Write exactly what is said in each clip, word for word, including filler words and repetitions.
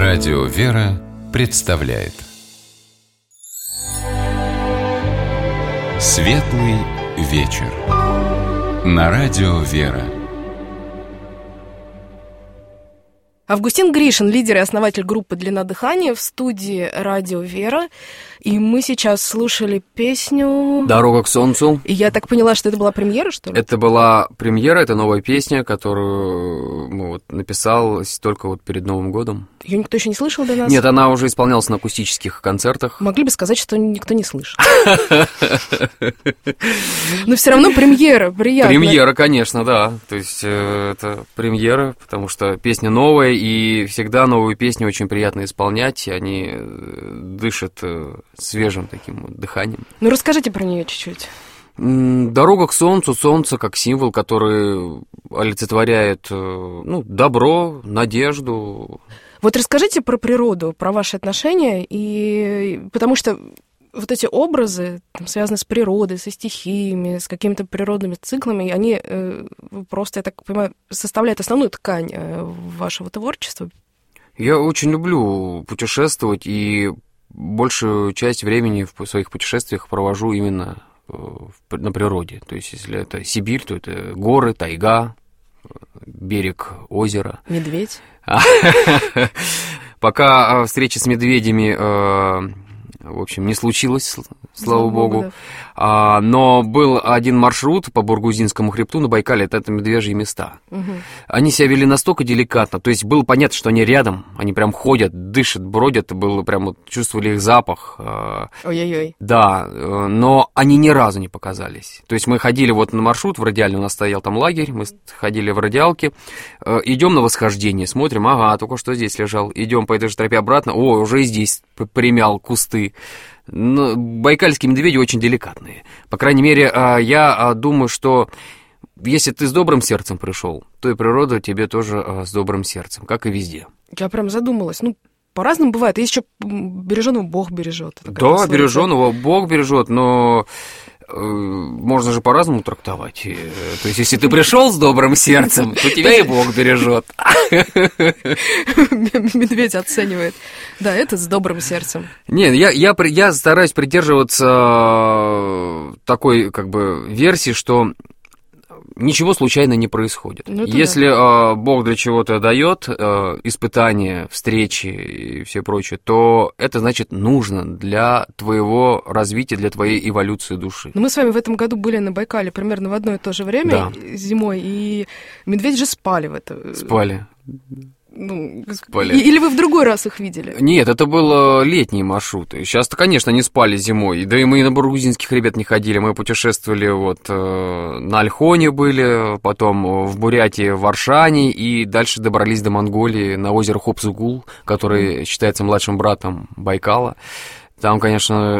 Радио «Вера» представляет Светлый вечер на Радио «Вера». Августин Гришин, лидер и основатель группы «Длина дыхания», в студии «Радио Вера». И мы сейчас слушали песню «Дорога к солнцу». И я так поняла, что это была премьера, что ли? Это была премьера, это новая песня, которую ну, вот, написал только вот перед Новым годом. Ее никто еще не слышал до нас? Нет, она уже исполнялась на акустических концертах. Могли бы сказать, что никто не слышал. Но все равно премьера, приятно. Премьера, конечно, да. То есть это премьера, потому что песня новая, и всегда новые песни очень приятно исполнять, и они дышат свежим таким вот дыханием. Ну, расскажите про нее чуть-чуть. Дорога к солнцу, солнце как символ, который олицетворяет ну, добро, надежду. Вот расскажите про природу, про ваши отношения, и потому что вот эти образы, там, связанные с природой, со стихиями, с какими-то природными циклами, они э, просто, я так понимаю, составляют основную ткань э, вашего творчества. Я очень люблю путешествовать, и большую часть времени в своих путешествиях провожу именно на природе. То есть, если это Сибирь, то это горы, тайга, берег озера. Медведь. Пока встречи с медведями, в общем, не случилось, слава богу. А, но был один маршрут по Бургузинскому хребту на Байкале, это, это медвежьи места. Угу. Они себя вели настолько деликатно, то есть было понятно, что они рядом, они прям ходят, дышат, бродят, было прям вот, чувствовали их запах. Ой-ой-ой. Да, но они ни разу не показались. То есть мы ходили вот на маршрут, в Радиале у нас стоял там лагерь, мы ходили в Радиалке, идем на восхождение, смотрим, ага, только что здесь лежал, идем по этой же тропе обратно, о, уже и здесь примял кусты. Но байкальские медведи очень деликатные. По крайней мере, я думаю, что если ты с добрым сердцем пришел, то и природа тебе тоже с добрым сердцем, как и везде. Я прям задумалась. Ну, по-разному бывает. Есть еще береженого Бог бережет. Да, береженого Бог бережет, но можно же по-разному трактовать. То есть, если ты пришел с добрым сердцем, то тебя и Бог бережет. Медведь оценивает. Да, это с добрым сердцем. Нет, я, я, я стараюсь придерживаться такой, как бы, версии, что ничего случайно не происходит. Ну, если да. э, Бог для чего-то дает э, испытания, встречи и все прочее, то это значит нужно для твоего развития, для твоей эволюции души. Но мы с вами в этом году были на Байкале примерно в одно и то же время, да. зимой, и медведи же спали в это. Спали. Ну, или вы в другой раз их видели? Нет, это был летний маршрут. Сейчас-то, конечно, не спали зимой. Да и мы и на Бургузинских хребет не ходили. Мы путешествовали вот на Ольхоне были, потом в Бурятии, в Аршане, и дальше добрались до Монголии на озеро Хопсугул, который mm. считается младшим братом Байкала. Там, конечно,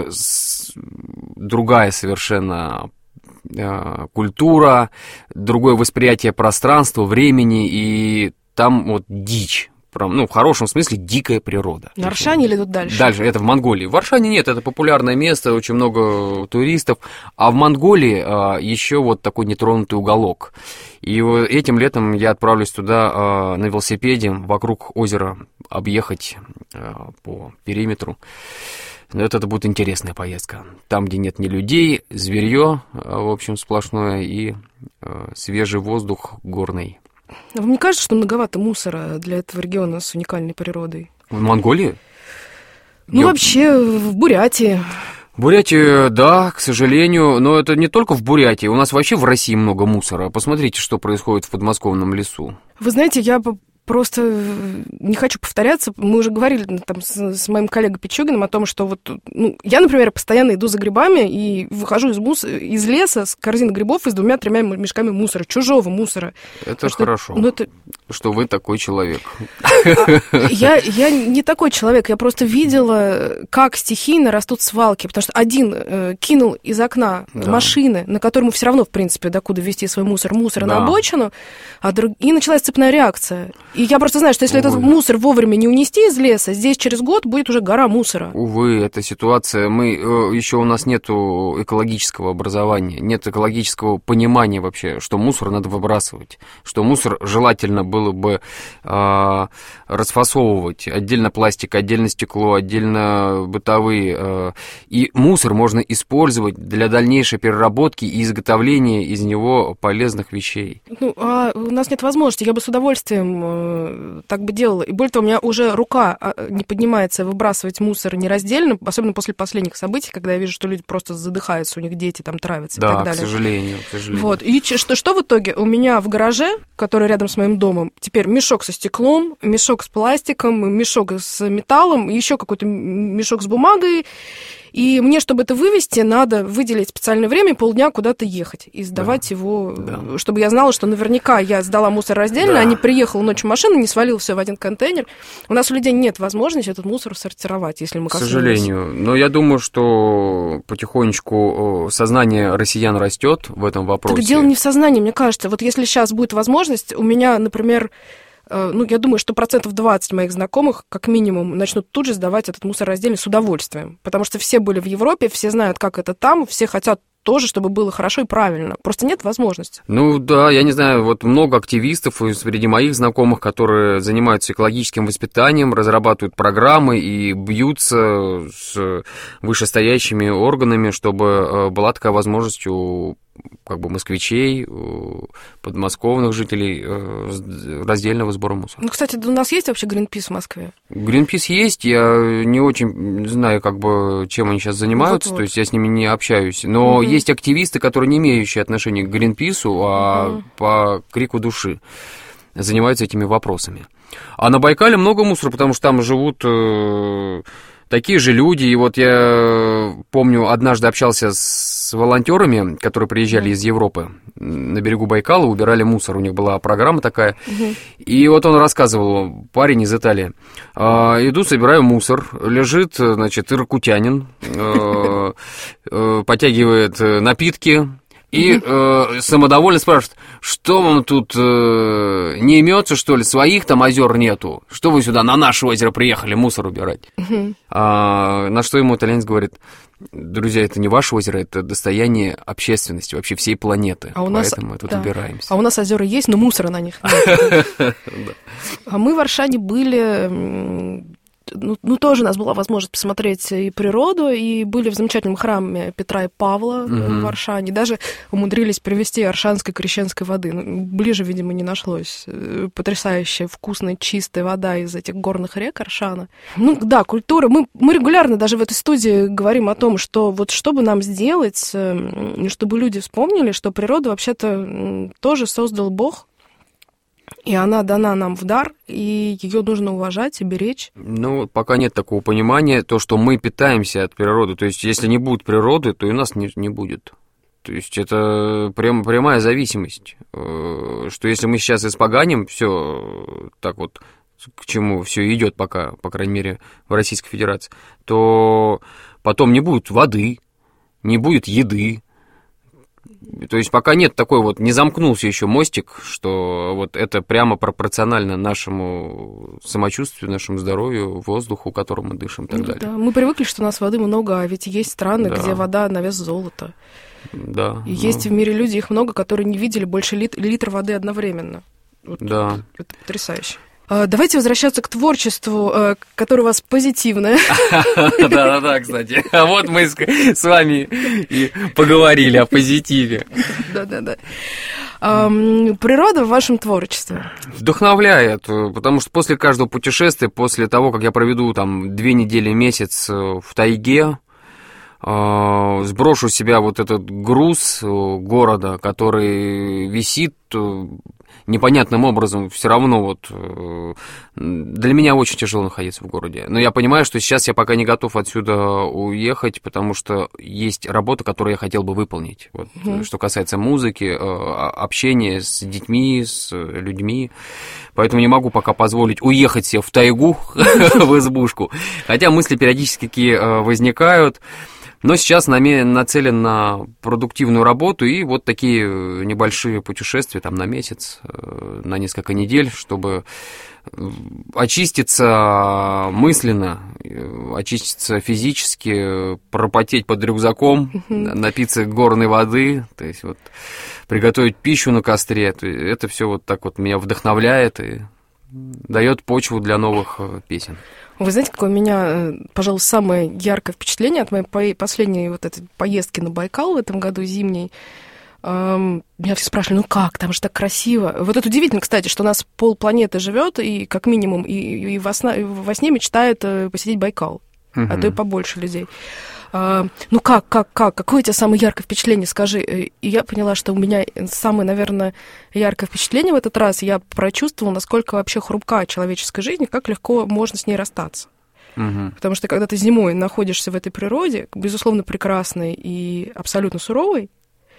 другая совершенно культура, другое восприятие пространства, времени, и там вот дичь, ну, в хорошем смысле, дикая природа. На Аршане или тут дальше? Дальше, это в Монголии. В Аршане нет, это популярное место, очень много туристов. А в Монголии а, еще вот такой нетронутый уголок. И этим летом я отправлюсь туда а, на велосипеде вокруг озера объехать а, по периметру. Это, это будет интересная поездка. Там, где нет ни людей, зверье, а, в общем, сплошное, и а, свежий воздух горный. Вам не кажется, что многовато мусора для этого региона с уникальной природой? В Монголии? Ну, Я... вообще, в Бурятии. В Бурятии, да, к сожалению, но это не только в Бурятии. У нас вообще в России много мусора. Посмотрите, что происходит в подмосковном лесу. Вы знаете, я просто не хочу повторяться. Мы уже говорили там, с, с моим коллегой Пичугиным о том, что вот, ну, я, например, постоянно иду за грибами и выхожу из, мус... из леса с корзиной грибов и с двумя-тремя мешками мусора, чужого мусора. Это что, хорошо, ну, это... что вы такой человек. А, я, я не такой человек, я просто видела, как стихийно растут свалки, потому что один э, кинул из окна да. машины, на которую все равно, в принципе, докуда везти свой мусор, мусор да. на обочину, а друг... и началась цепная реакция. И я просто знаю, что если Увы. этот мусор вовремя не унести из леса, здесь через год будет уже гора мусора. Увы, эта ситуация. Мы еще у нас нету экологического образования, нет экологического понимания вообще, что мусор надо выбрасывать, что мусор желательно бы было бы э, расфасовывать отдельно пластик, отдельно стекло, отдельно бытовые. Э, и мусор можно использовать для дальнейшей переработки и изготовления из него полезных вещей. Ну, а у нас нет возможности, я бы с удовольствием э, так бы делала. И более того, у меня уже рука не поднимается выбрасывать мусор нераздельно, особенно после последних событий, когда я вижу, что люди просто задыхаются, у них дети там травятся да, и так далее. к сожалению, к сожалению. Вот. И что, что в итоге? У меня в гараже, который рядом с моим домом, теперь мешок со стеклом, мешок с пластиком, мешок с металлом, еще какой-то мешок с бумагой. И мне, чтобы это вывести, надо выделить специальное время, полдня куда-то ехать и сдавать да, его, да. чтобы я знала, что наверняка я сдала мусор раздельно, да. а не приехала ночью машина, не свалила все в один контейнер. У нас у людей нет возможности этот мусор сортировать, если мы коснулись. К сожалению. Но я думаю, что потихонечку сознание россиян растет в этом вопросе. Так дело не в сознании, мне кажется. Вот если сейчас будет возможность, у меня, например, ну, я думаю, что процентов двадцать моих знакомых, как минимум, начнут тут же сдавать этот мусор раздельно с удовольствием. Потому что все были в Европе, все знают, как это там, все хотят тоже, чтобы было хорошо и правильно. Просто нет возможности. Ну да, я не знаю, вот много активистов среди моих знакомых, которые занимаются экологическим воспитанием, разрабатывают программы и бьются с вышестоящими органами, чтобы была такая возможность у как бы москвичей, подмосковных жителей раздельного сбора мусора. Ну, кстати, у нас есть вообще Greenpeace в Москве? Greenpeace есть, я не очень знаю, как бы, чем они сейчас занимаются, вот-вот. То есть я с ними не общаюсь, но угу. есть активисты, которые не имеющие отношения к Greenpeace, а угу. по крику души занимаются этими вопросами. А на Байкале много мусора, потому что там живут э, такие же люди, и вот я помню, однажды общался с волонтерами, которые приезжали mm. из Европы на берегу Байкала, убирали мусор, у них была программа такая, mm-hmm. и вот он рассказывал, парень из Италии, э, иду, собираю мусор, лежит, значит, иркутянин, э, э, потягивает напитки, и э, самодовольно спрашивает, что вам тут э, не имется, что ли, своих там озер нету? Что вы сюда на наше озеро приехали мусор убирать? Uh-huh. А, на что ему итальянец говорит, друзья, это не ваше озеро, это достояние общественности, вообще всей планеты, а у нас, поэтому мы тут да. убираемся. А у нас озера есть, но мусора на них нет. А мы в Варшане были... Ну, ну, тоже у нас была возможность посмотреть и природу, и были в замечательном храме Петра и Павла mm-hmm. в Варшане. Даже умудрились привезти аршанской крещенской воды. Ну, ближе, видимо, не нашлось. Потрясающая, вкусная, чистая вода из этих горных рек Аршана. Ну, да, культура. Мы, мы регулярно даже в этой студии говорим о том, что вот чтобы нам сделать, чтобы люди вспомнили, что природу вообще-то тоже создал Бог, и она дана нам в дар, и ее нужно уважать и беречь. Ну, пока нет такого понимания, то, что мы питаемся от природы. То есть, если не будет природы, то и нас не, не будет. То есть, это прям, прямая зависимость. Что если мы сейчас испоганим все так вот, к чему все идет пока, по крайней мере, в Российской Федерации, то потом не будет воды, не будет еды. То есть пока нет такой вот, не замкнулся еще мостик, что вот это прямо пропорционально нашему самочувствию, нашему здоровью, воздуху, которым мы дышим и так далее. Да, мы привыкли, что у нас воды много, а ведь есть страны, да. где вода на вес золота. Да. И есть ну... в мире люди, их много, которые не видели больше лит- литра воды одновременно. Вот да. Это потрясающе. Давайте возвращаться к творчеству, которое у вас позитивное. Да-да-да, кстати. А вот мы с вами и поговорили о позитиве. Да-да-да. Природа в вашем творчестве? Вдохновляет, потому что после каждого путешествия, после того, как я проведу там две недели, месяц в тайге, сброшу с себя вот этот груз города, который висит непонятным образом, все равно вот для меня очень тяжело находиться в городе. Но я понимаю, что сейчас я пока не готов отсюда уехать, потому что есть работа, которую я хотел бы выполнить. Вот, mm-hmm. Что касается музыки, общения с детьми, с людьми. Поэтому не могу пока позволить уехать себе в тайгу, в избушку. Хотя мысли периодически такие возникают. Но сейчас нацелен на продуктивную работу и вот такие небольшие путешествия там, на месяц, на несколько недель, чтобы очиститься мысленно, очиститься физически, пропотеть под рюкзаком, напиться горной воды, то есть вот приготовить пищу на костре. Это все вот так вот меня вдохновляет и дает почву для новых песен. Вы знаете, какое у меня, пожалуй, самое яркое впечатление от моей последней вот этой поездки на Байкал в этом году зимней? Меня все спрашивали, ну как, там же так красиво. Вот это удивительно, кстати, что у нас полпланеты живет, и как минимум, и, и во, сна, во сне мечтает посетить Байкал, uh-huh. а то и побольше людей. А, ну как, как, как, какое у тебя самое яркое впечатление, скажи. И я поняла, что у меня самое, наверное, яркое впечатление в этот раз, я прочувствовала, насколько вообще хрупка человеческая жизнь, как легко можно с ней расстаться. Uh-huh. Потому что когда ты зимой находишься в этой природе, безусловно, прекрасной и абсолютно суровой,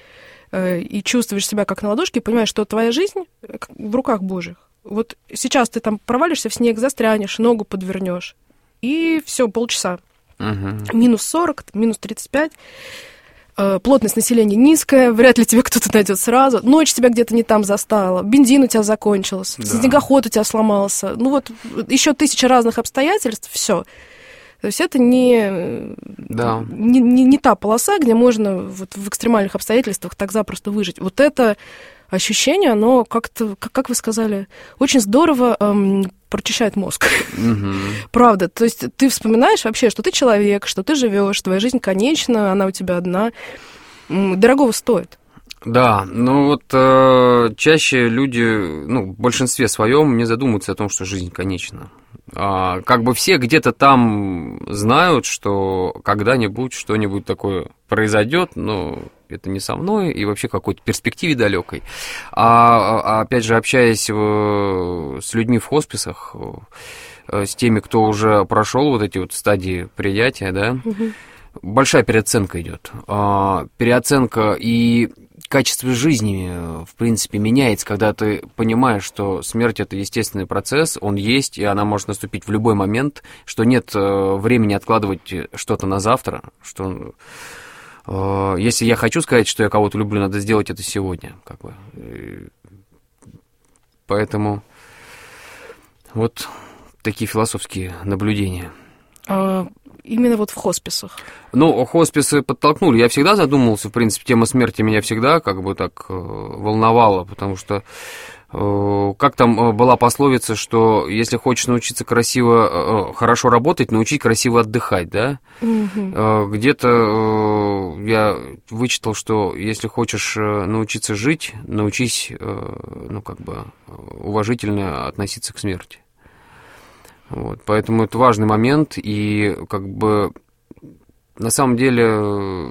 и чувствуешь себя как на ладошке, и понимаешь, что твоя жизнь в руках Божьих. Вот сейчас ты там провалишься в снег, застрянешь, ногу подвернешь, и все, полчаса. Uh-huh. Минус сорок, минус тридцать пять, плотность населения низкая, вряд ли тебе кто-то найдет сразу, ночь тебя где-то не там застала, бензин у тебя закончился, да. снегоход у тебя сломался, ну вот еще тысяча разных обстоятельств, все. То есть это не, да. не, не, не та полоса, где можно вот в экстремальных обстоятельствах так запросто выжить. Вот это ощущение, оно как-то, как, как вы сказали, очень здорово эм, прочищает мозг. Угу. Правда. То есть ты вспоминаешь вообще, что ты человек, что ты живешь, твоя жизнь конечна, она у тебя одна. Дорогого стоит. Да, ну вот э, чаще люди, ну, в большинстве своем не задумываются о том, что жизнь конечна. А, как бы все где-то там знают, что когда-нибудь что-нибудь такое произойдет, но это не со мной и вообще какой-то перспективе далекой. А, а опять же, общаясь в, с людьми в хосписах, с теми, кто уже прошел вот эти вот стадии приятия, да, угу. большая переоценка идет. А, переоценка и качество жизни, в принципе, меняется, когда ты понимаешь, что смерть – это естественный процесс, он есть, и она может наступить в любой момент, что нет времени откладывать что-то на завтра, что э, если я хочу сказать, что я кого-то люблю, надо сделать это сегодня, как бы. Поэтому вот такие философские наблюдения. Именно вот в хосписах. Ну, хосписы подтолкнули. Я всегда задумывался, в принципе, тема смерти меня всегда как бы так э, волновала, потому что э, как там была пословица, что если хочешь научиться красиво, э, хорошо работать, научись красиво отдыхать, да? Mm-hmm. Э, где-то э, я вычитал, что если хочешь научиться жить, научись, э, ну, как бы уважительно относиться к смерти. Вот, поэтому это важный момент, и как бы на самом деле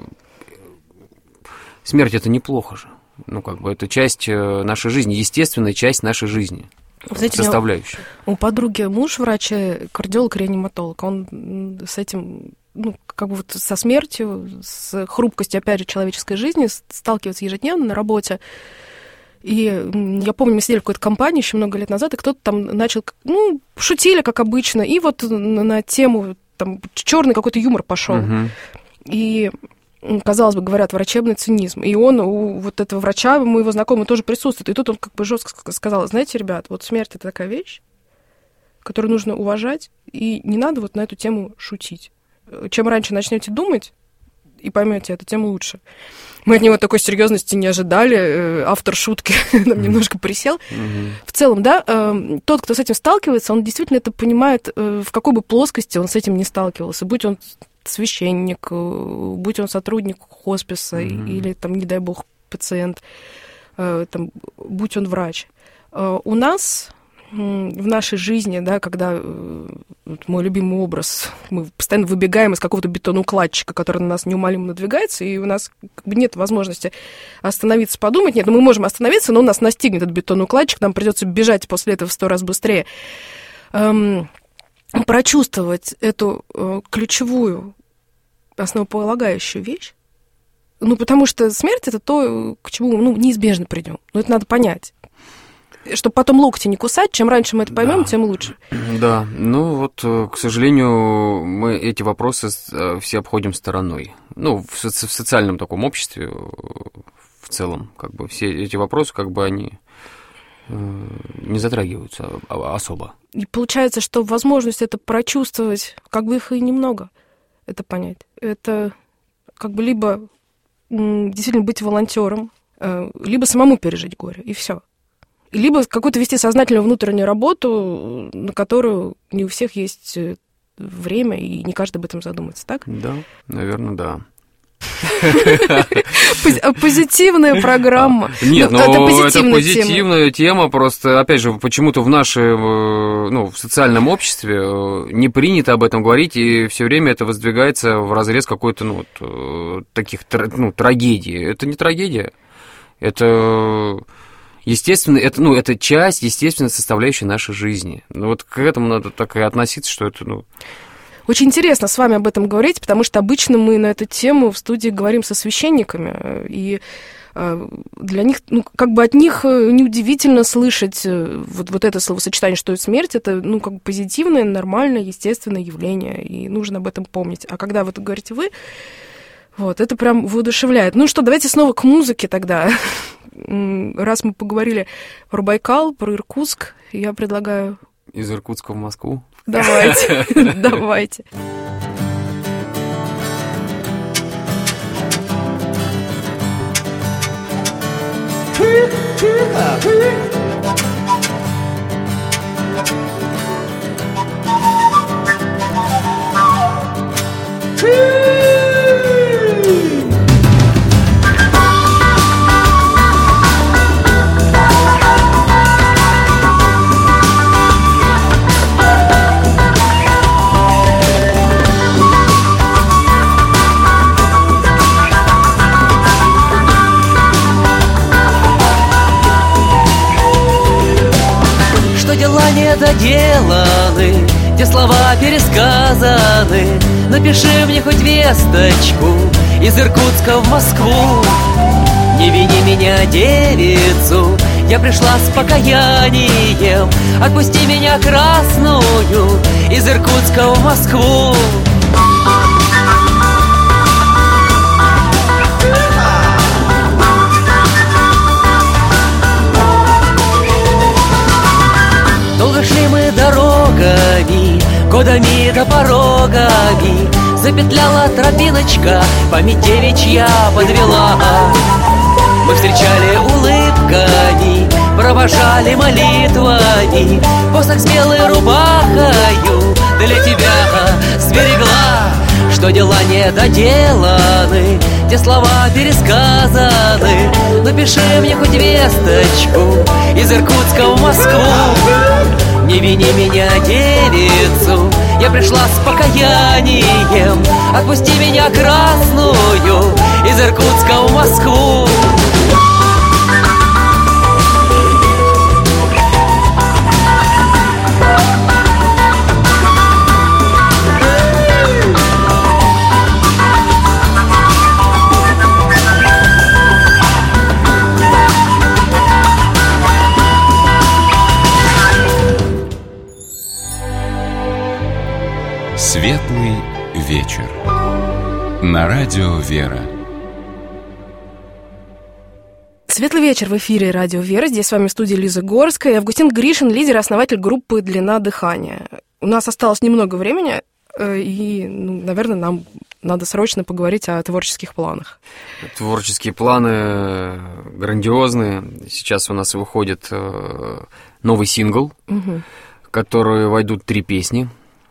смерть это неплохо же. Ну, как бы это часть нашей жизни, естественная часть нашей жизни. Знаете, составляющая. У подруги муж врач, кардиолог-реаниматолог, он с этим, ну, как бы вот со смертью, с хрупкостью, опять же, человеческой жизни сталкивается ежедневно на работе. И я помню, мы сидели в какой-то компании еще много лет назад, и кто-то там начал, ну, шутили, как обычно, и вот на, на тему, там, черный какой-то юмор пошел. Uh-huh. И, казалось бы, говорят, врачебный цинизм. И он, у вот этого врача, моего знакомого, тоже присутствует. И тут он как бы жестко сказал: знаете, ребят, вот смерть — это такая вещь, которую нужно уважать, и не надо вот на эту тему шутить. Чем раньше начнете думать, и поймете эту тему лучше. Мы от него такой серьезности не ожидали. Автор шутки нам немножко присел. Mm-hmm. В целом, да, тот, кто с этим сталкивается, он действительно это понимает, в какой бы плоскости он с этим не сталкивался. Будь он священник, будь он сотрудник хосписа mm-hmm. или, там, не дай бог, пациент, там, будь он врач. У нас в нашей жизни, да, когда вот мой любимый образ, мы постоянно выбегаем из какого-то бетоноукладчика, который на нас неумолимо надвигается, и у нас как бы нет возможности остановиться, подумать. Нет, ну мы можем остановиться, но у нас настигнет этот бетоноукладчик, нам придется бежать после этого в сто раз быстрее. Эм, прочувствовать эту э, ключевую, основополагающую вещь, ну, потому что смерть — это то, к чему мы, ну, неизбежно придем. Но это надо понять. Чтобы потом локти не кусать, чем раньше мы это поймем, да. тем лучше. Да, ну вот, к сожалению, мы эти вопросы все обходим стороной. Ну, в, соци- в социальном таком обществе в целом, как бы, все эти вопросы, как бы, они не затрагиваются особо. И получается, что возможность это прочувствовать, как бы их и немного, это понять. Это как бы либо действительно быть волонтером, либо самому пережить горе, и все. Либо какую-то вести сознательную внутреннюю работу, на которую не у всех есть время, и не каждый об этом задумается, так? Да, наверное, да. Позитивная программа. Нет, ну, это позитивная, это позитивная тема. тема. Просто, опять же, почему-то в нашем, ну, в социальном обществе не принято об этом говорить, и все время это воздвигается в разрез какой-то, ну, вот, таких, ну, трагедий. Это не трагедия. Это, естественно, это, ну, это часть, естественно, составляющей нашей жизни. Ну, вот к этому надо так и относиться, что это, ну... Очень интересно с вами об этом говорить, потому что обычно мы на эту тему в студии говорим со священниками, и для них, ну, как бы от них неудивительно слышать вот, вот это словосочетание, что смерть — это, ну, как бы позитивное, нормальное, естественное явление, и нужно об этом помнить. А когда вот говорите вы, вот, это прям воодушевляет. Ну что, давайте снова к музыке тогда. Раз мы поговорили про Байкал, про Иркутск, я предлагаю... Из Иркутска в Москву? Давайте, давайте. Доделаны, где слова пересказаны. Напиши мне хоть весточку из Иркутска в Москву. Не вини меня, девицу, я пришла с покаянием. Отпусти меня красную из Иркутска в Москву. Долго шли мы дорогами, годами да порогами. Запетляла тропиночка, память девичья подвела. Мы встречали улыбками, провожали молитвами. Посох с белой рубахою для тебя сберегла. Что дела не доделаны, те слова пересказаны. Напиши мне хоть весточку из Иркутска в Москву. Не вини меня, девицу, я пришла с покаянием. Отпусти меня красную из Иркутска в Москву. Светлый вечер. На радио «Вера». Светлый вечер в эфире радио «Вера». Здесь с вами в студии Лиза Горская и Августин Гришин, лидер и основатель группы «Длина дыхания». У нас осталось немного времени, и, ну, наверное, нам надо срочно поговорить о творческих планах. Творческие планы грандиозные. Сейчас у нас выходит новый сингл, угу. в который войдут три песни.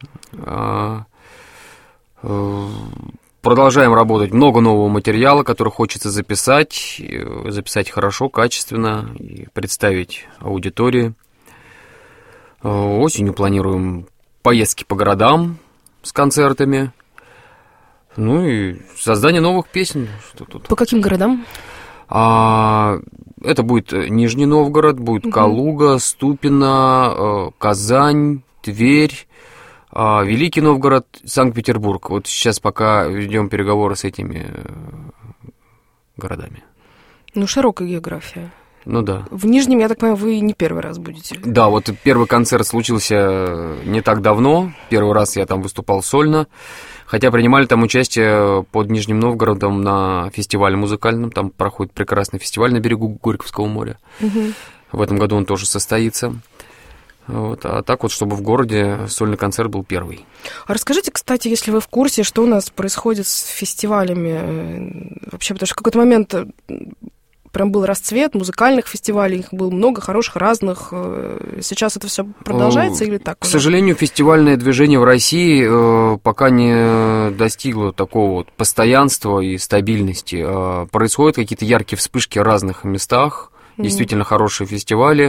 Продолжаем работать. Много нового материала, который хочется записать, записать хорошо, качественно и представить аудитории. Осенью планируем поездки по городам с концертами. Ну и создание новых песен. Что тут? По каким городам? А, это будет Нижний Новгород, будет угу. Калуга, Ступино, Казань, Тверь, Великий Новгород, Санкт-Петербург. Вот сейчас пока ведем переговоры с этими городами. Ну, широкая география. Ну да. В Нижнем, я так понимаю, вы не первый раз будете. Да, вот первый концерт случился не так давно. Первый раз я там выступал сольно. Хотя принимали там участие под Нижним Новгородом на фестивале музыкальном. Там проходит прекрасный фестиваль на берегу Горьковского моря. Угу. В этом году он тоже состоится. Вот, а так вот, чтобы в городе сольный концерт был первый. А расскажите, кстати, если вы в курсе, что у нас происходит с фестивалями вообще, потому что в какой-то момент прям был расцвет музыкальных фестивалей, их было много хороших, разных. Сейчас это все продолжается или так? К сожалению, фестивальное движение в России пока не достигло такого вот постоянства и стабильности. Происходят какие-то яркие вспышки в разных местах, mm-hmm. действительно хорошие фестивали.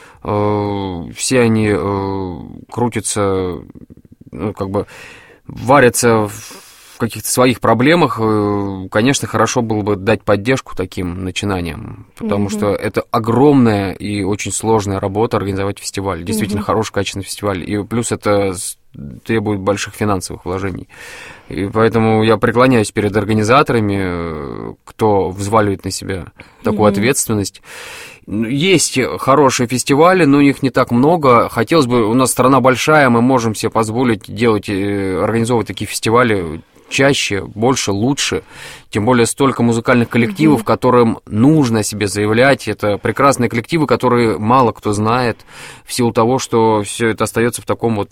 Все они крутятся, ну, как бы варятся в каких-то своих проблемах. Конечно, хорошо было бы дать поддержку таким начинаниям, потому mm-hmm. что это огромная и очень сложная работа организовать фестиваль. Действительно mm-hmm. хороший, качественный фестиваль. И плюс это требует больших финансовых вложений. И поэтому я преклоняюсь перед организаторами, кто взваливает на себя такую mm-hmm. ответственность. Есть хорошие фестивали, но их не так много. Хотелось бы, у нас страна большая, мы можем себе позволить делать, организовывать такие фестивали чаще, больше, лучше. Тем более столько музыкальных коллективов, mm-hmm. которым нужно себе заявлять. Это прекрасные коллективы, которые мало кто знает, в силу того, что все это остается в таком вот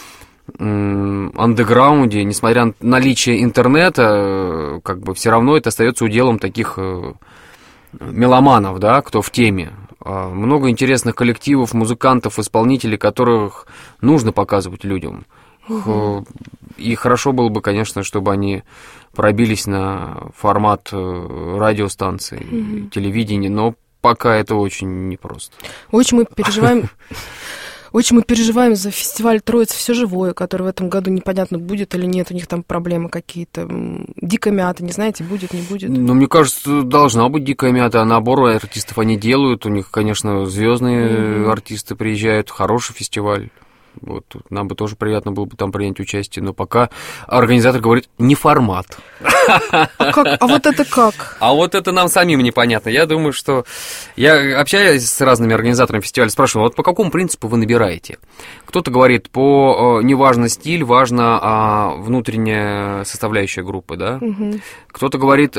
андеграунде. Несмотря на наличие интернета, как бы все равно это остается уделом таких меломанов, да, кто в теме. Много интересных коллективов, музыкантов, исполнителей, которых нужно показывать людям. Угу. И хорошо было бы, конечно, чтобы они пробились на формат радиостанции, угу. телевидения, но пока это очень непросто. Очень мы переживаем... Очень мы переживаем за фестиваль «Троица все живое», который в этом году непонятно, будет или нет, у них там проблемы какие-то. Дикая мята, не знаете, будет, не будет? Ну, мне кажется, должна быть дикая мята, а набор артистов они делают, у них, конечно, звездные mm-hmm. артисты приезжают, хороший фестиваль. Вот, нам бы тоже приятно было бы там принять участие, но пока организатор говорит, не формат. А, как? А вот это как? А вот это нам самим непонятно. Я думаю, что... Я общаюсь с разными организаторами фестиваля, спрашиваю, вот по какому принципу вы набираете? Кто-то говорит, по... не важно стиль, важно а, внутренняя составляющая группы, да? Угу. Кто-то говорит,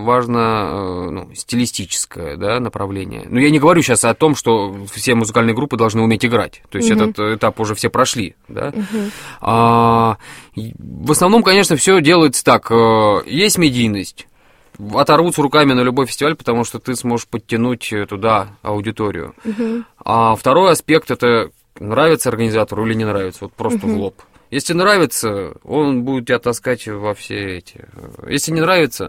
важно ну, стилистическое, да, направление. Но я не говорю сейчас о том, что все музыкальные группы должны уметь играть. То есть угу. этот этап уже все прошли, да? Uh-huh. А, в основном, конечно, все делается так. Есть медийность, оторвутся руками на любой фестиваль, потому что ты сможешь подтянуть туда аудиторию. Uh-huh. А второй аспект – это нравится организатору или не нравится, вот просто uh-huh. в лоб. Если нравится, он будет тебя таскать во все эти. Если не нравится,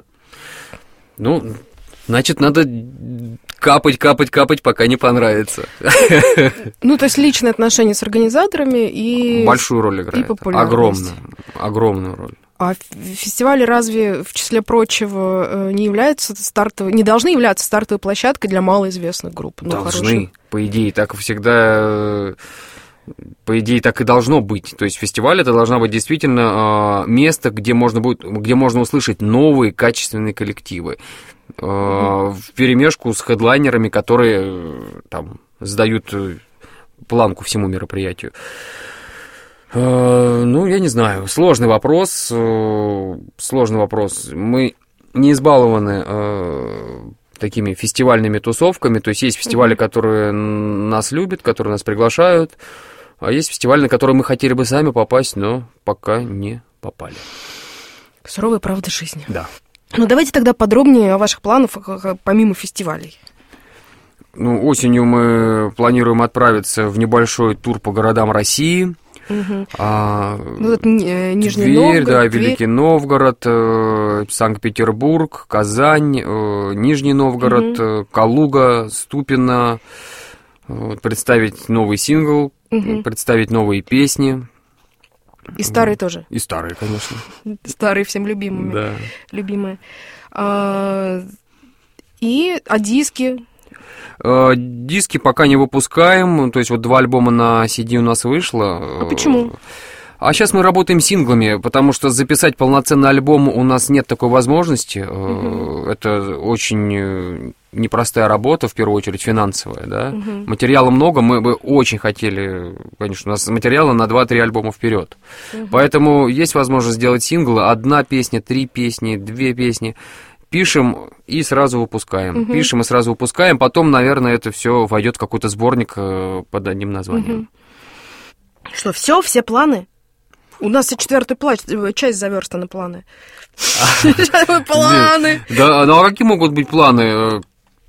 ну, значит, надо капать, капать, капать, пока не понравится. Ну, то есть личные отношения с организаторами и... Большую роль играет. Огромную, огромную роль. А фестивали разве, в числе прочего, не являются стартовой, не должны являться стартовой площадкой для малоизвестных групп? Ну, должны, хороших. По идее, так всегда... По идее, так и должно быть. То есть фестиваль это должна быть действительно место, где можно будет, где можно услышать новые качественные коллективы. Mm-hmm. Вперемешку с хедлайнерами, которые там сдают планку всему мероприятию. Ну, я не знаю. Сложный вопрос. Сложный вопрос. Мы не избалованы такими фестивальными тусовками. То есть есть фестивали, mm-hmm. которые нас любят, которые нас приглашают. А есть фестивали, на которые мы хотели бы сами попасть, но пока не попали. Суровая правда жизни. Да. Ну, давайте тогда подробнее о ваших планах, помимо фестивалей. Ну, осенью мы планируем отправиться в небольшой тур по городам России. Угу. А, ну, это Нижний Тверь, Новгород, да, Тверь. Великий Новгород, э, Санкт-Петербург, Казань, э, Нижний Новгород, угу. Калуга, Ступино. Вот, представить новый сингл, угу. представить новые песни. И старые тоже. И старые, конечно. Старые всем любимыми. Да. Любимые. А, и, а диски? А, диски пока не выпускаем. То есть вот два альбома на си ди у нас вышло. А почему? А сейчас мы работаем синглами, потому что записать полноценный альбом у нас нет такой возможности. Угу. Это очень непростая работа, в первую очередь финансовая, да. Угу. Материала много, мы бы очень хотели, конечно, у нас материала на два-три альбома вперед. Угу. Поэтому есть возможность сделать синглы, одна песня, три песни, две песни. Пишем и сразу выпускаем. Угу. Пишем и сразу выпускаем. Потом, наверное, это все войдет в какой-то сборник под одним названием. Угу. Что, все, все планы? У нас и четвертая часть заверстана планы. Планы! Да, ну а какие могут быть планы?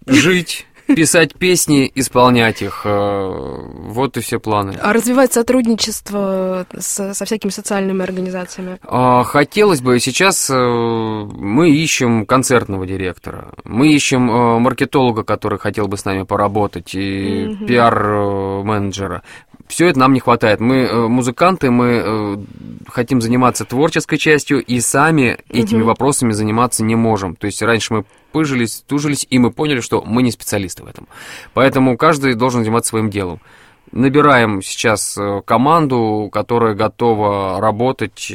жить, писать песни, исполнять их. Вот и все планы. А развивать сотрудничество со, со всякими социальными организациями? Хотелось бы. Сейчас мы ищем концертного директора. Мы ищем маркетолога, который хотел бы с нами поработать, и mm-hmm. пиар-менеджера. Все это нам не хватает. Мы музыканты, мы хотим заниматься творческой частью, и сами этими угу. вопросами заниматься не можем. То есть раньше мы пыжились, тужились, и мы поняли, что мы не специалисты в этом. Поэтому каждый должен заниматься своим делом. Набираем сейчас команду, которая готова работать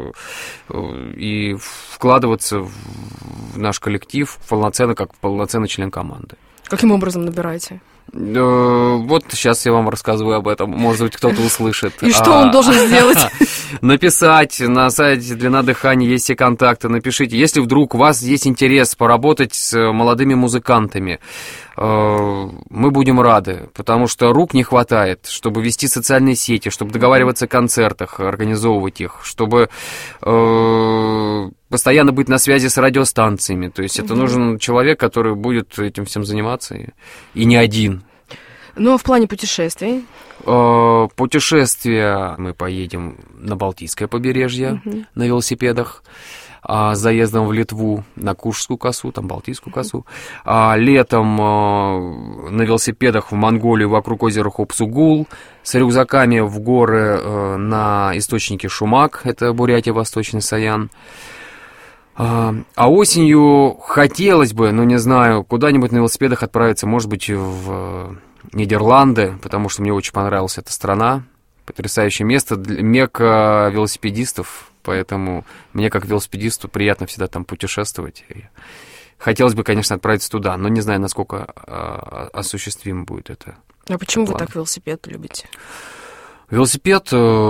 и вкладываться в наш коллектив полноценно, как полноценный член команды. Каким образом набираете? Вот сейчас я вам рассказываю об этом. Может быть, кто-то услышит. И что он должен сделать? Написать на сайте «Длина дыхания», есть все контакты. Напишите, если вдруг у вас есть интерес поработать с молодыми музыкантами, мы будем рады, потому что рук не хватает, чтобы вести социальные сети, чтобы договариваться о концертах, организовывать их, чтобы постоянно быть на связи с радиостанциями. То есть это угу. нужен человек, который будет этим всем заниматься, и, и не один. Ну, а в плане путешествий? Путешествия мы поедем на Балтийское побережье угу. на велосипедах, с заездом в Литву на Куршскую косу, там Балтийскую косу. А летом на велосипедах в Монголию вокруг озера Хопсугул, с рюкзаками в горы на источнике Шумак, это Бурятия, Восточный Саян. А осенью хотелось бы, ну не знаю, куда-нибудь на велосипедах отправиться, может быть, в Нидерланды, потому что мне очень понравилась эта страна. Потрясающее место, мекка велосипедистов, поэтому мне как велосипедисту приятно всегда там путешествовать. И хотелось бы, конечно, отправиться туда, но не знаю, насколько а, осуществим будет это. А почему план. Вы так велосипед любите? Велосипед...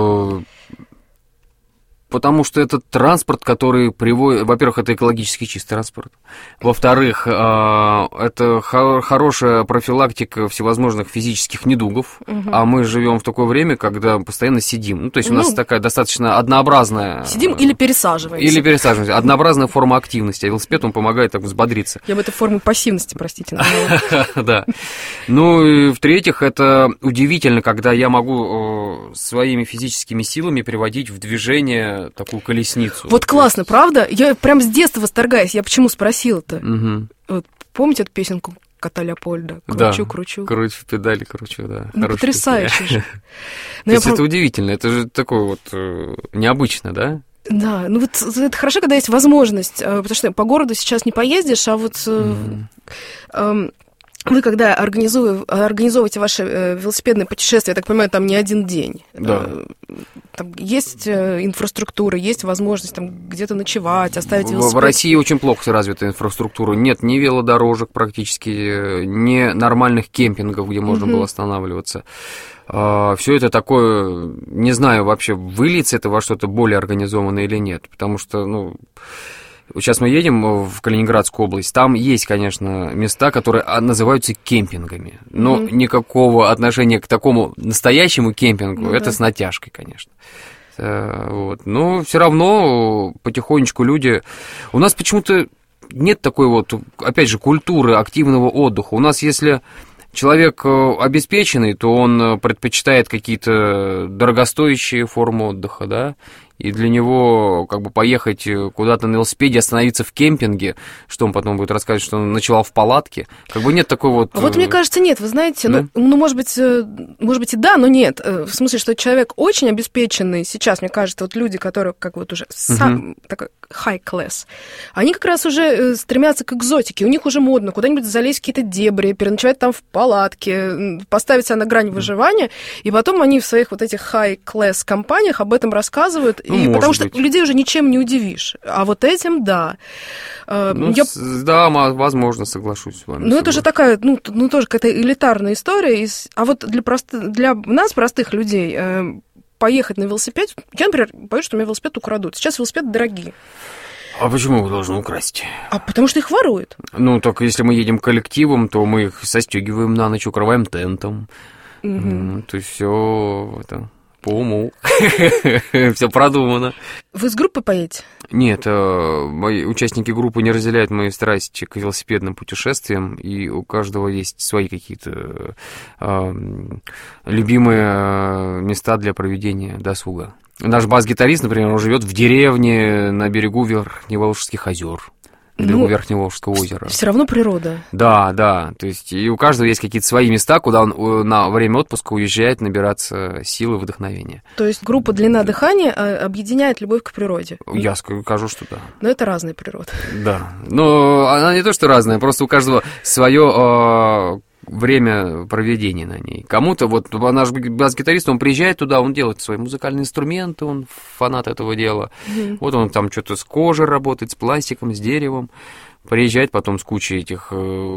Потому что это транспорт, который приводит... Во-первых, это экологически чистый транспорт. Во-вторых, это хорошая профилактика всевозможных физических недугов. Угу. А мы живем в такое время, когда постоянно сидим. Ну, то есть у нас ну, такая достаточно однообразная... Сидим или пересаживаемся. Или пересаживаемся. Однообразная форма активности. А велосипед, он помогает так взбодриться. Я бы это форму пассивности, простите. Да. Ну, и в-третьих, это удивительно, когда я могу своими физическими силами приводить в движение такую колесницу. Вот классно, правда? Я прям с детства восторгаюсь. Я почему спросила-то? Угу. Вот, помните эту песенку Кота Леопольда? Кручу, да. кручу. Кручу педали, кручу, да. Ну, потрясающе же. То есть это удивительно, это же такое вот необычно, да? Да, ну вот это хорошо, когда есть возможность, потому что по городу сейчас не поездишь, а вот... Вы, когда организовываете ваши велосипедные путешествия, я так понимаю, там не один день. Да. Там есть инфраструктура, есть возможность там где-то ночевать, оставить велосипед. В России очень плохо развита инфраструктура. Нет ни велодорожек практически, ни нормальных кемпингов, где можно угу. было останавливаться. Все это такое, не знаю вообще, выльется это во что-то более организованное или нет. Потому что, ну... Сейчас мы едем в Калининградскую область, там есть, конечно, места, которые называются кемпингами, но mm-hmm. никакого отношения к такому настоящему кемпингу, mm-hmm. это с натяжкой, конечно. Вот. Но все равно потихонечку люди... У нас почему-то нет такой вот, опять же, культуры активного отдыха. У нас, если человек обеспеченный, то он предпочитает какие-то дорогостоящие формы отдыха, да, и для него как бы поехать куда-то на велосипеде, остановиться в кемпинге, что он потом будет рассказывать, что он ночевал в палатке, как бы нет такой вот... А вот мне кажется, нет, вы знаете, да? ну, ну, может быть, может быть и да, но нет. В смысле, что человек очень обеспеченный сейчас, мне кажется, вот люди, которые как вот уже сам, uh-huh. такой high class, они как раз уже стремятся к экзотике, у них уже модно куда-нибудь залезть в какие-то дебри, переночевать там в палатке, поставить себя на грань выживания, и потом они в своих вот этих high class компаниях об этом рассказывают. Ну, и потому быть. что людей уже ничем не удивишь. А вот этим, да. Ну, Я... с... Да, возможно, соглашусь с вами. Ну, это же такая, ну, ну тоже какая-то элитарная история. А вот для, прост... для нас, простых людей, поехать на велосипед... Я, например, боюсь, что у меня велосипед украдут. Сейчас велосипеды дорогие. А почему вы должны украсть? А потому что их воруют. Ну, только если мы едем коллективом, то мы их застегиваем на ночь, укрываем тентом. Угу. То есть все это... по уму. Все продумано. Вы с группой поедете? Нет, мои участники группы не разделяют мои страсти к велосипедным путешествиям, и у каждого есть свои какие-то э, любимые места для проведения досуга. Наш бас-гитарист, например, он живет в деревне на берегу Верхневолжских озер. Берегу ну, Верхневолжского озера. Все равно природа. Да, да. То есть и у каждого есть какие-то свои места, куда он на время отпуска уезжает набираться силы, вдохновения. То есть группа «Длина дыхания» объединяет любовь к природе? Я скажу, что да. Но это разная природа. Да. Но она не то, что разная, просто у каждого свое... время проведения на ней. Кому-то, вот наш бас-гитарист, он приезжает туда, он делает свои музыкальные инструменты, он фанат этого дела. Mm-hmm. Вот он там что-то с кожей работает, с пластиком, с деревом. Приезжает потом с кучей этих,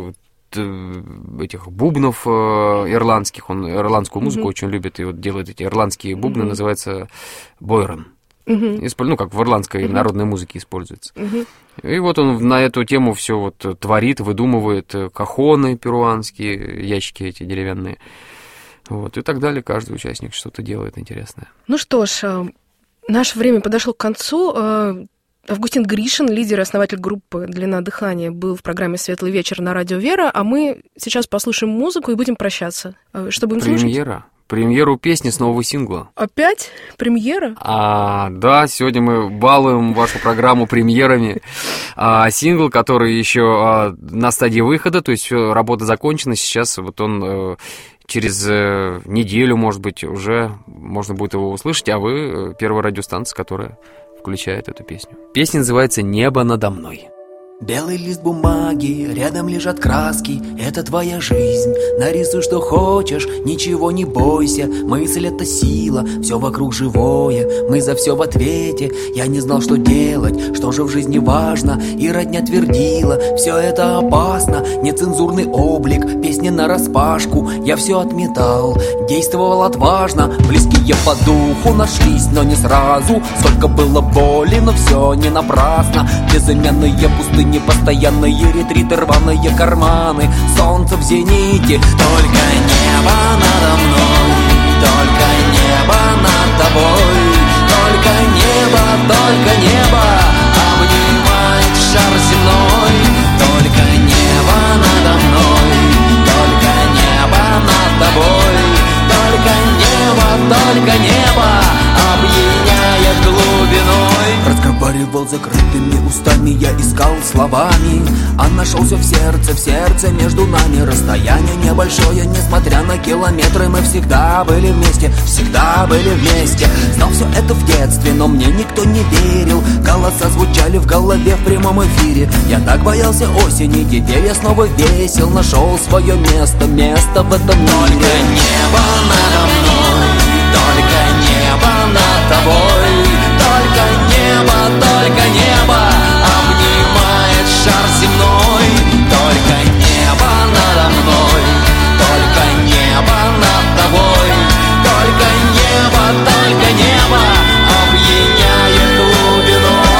этих бубнов ирландских. Он ирландскую музыку mm-hmm. очень любит, и вот делает эти ирландские бубны, mm-hmm. называется бойрон. Uh-huh. Исп... Ну, как в ирландской uh-huh. народной музыке используется. Uh-huh. И вот он на эту тему все вот творит, выдумывает кахоны перуанские, ящики эти деревянные. Вот, и так далее. Каждый участник что-то делает интересное. Ну что ж, наше время подошло к концу. Августин Гришин, лидер и основатель группы «Длина дыхания», был в программе «Светлый вечер» на радио «Вера», а мы сейчас послушаем музыку и будем прощаться. Что будем слушать? Премьера. Премьеру песни с нового сингла. Опять? Премьера? А, да, сегодня мы балуем вашу программу премьерами. А, сингл, который еще а, на стадии выхода, то есть все, работа закончена. Сейчас вот он а, через а, неделю, может быть, уже можно будет его услышать, а вы первая радиостанция, которая включает эту песню. Песня называется «Небо надо мной». Белый лист бумаги, рядом лежат краски. Это твоя жизнь, нарисуй что хочешь, ничего не бойся. Мысль — это сила, все вокруг живое. Мы за все в ответе, я не знал, что делать. Что же в жизни важно, и родня твердила. Все это опасно, нецензурный облик. Песни нараспашку, я все отметал. Действовал отважно, близкие по духу нашлись, но не сразу. Сколько было боли, но все не напрасно. Безымянные пустыни, непостоянные ретриты, рваные карманы, солнце в зените. Только небо надо мной, только небо над тобой. Только небо, только небо обнимает шар земной. Только небо надо мной, только небо над тобой. Только небо, только небо опьяняет глубиной. Разговаривал закрытыми устами, я искал словами, а нашелся в сердце, в сердце между нами. Расстояние небольшое, несмотря на километры. Мы всегда были вместе, всегда были вместе. Знал все это в детстве, но мне никто не верил. Голоса звучали в голове в прямом эфире. Я так боялся осени, теперь я снова весел. Нашел свое место, место в этом мире. Только небо надо мной, только небо над тобой. Только небо, только небо обнимает шар земной. Только небо надо мной, только небо над тобой. Только небо, только небо опьяняет глубиной.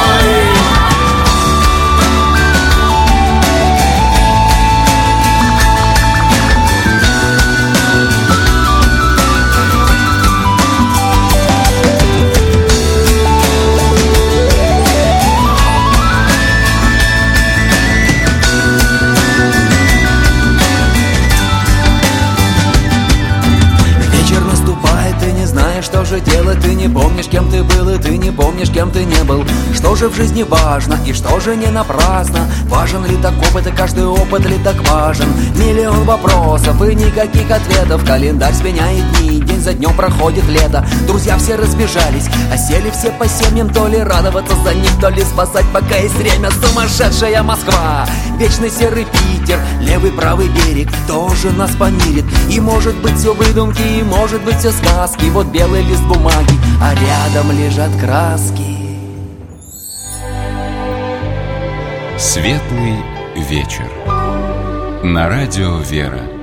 Что же делать, ты не помнишь, кем ты был, и ты не помнишь, кем ты не был. Что же в жизни важно, и что же не напрасно? Важен ли так опыт, и каждый опыт ли так важен? Миллион вопросов и никаких ответов. Календарь сменяет дни, день за днем проходит лето. Друзья все разбежались, а сели все по семьям. То ли радоваться за них, то ли спасать, пока есть время. Сумасшедшая Москва, вечный серый Питер, левый правый берег тоже нас помирит. И может быть все выдумки, и может быть все сказки. Вот белый лист бумаги, а рядом лежат краски. Светлый вечер. На радио «Вера».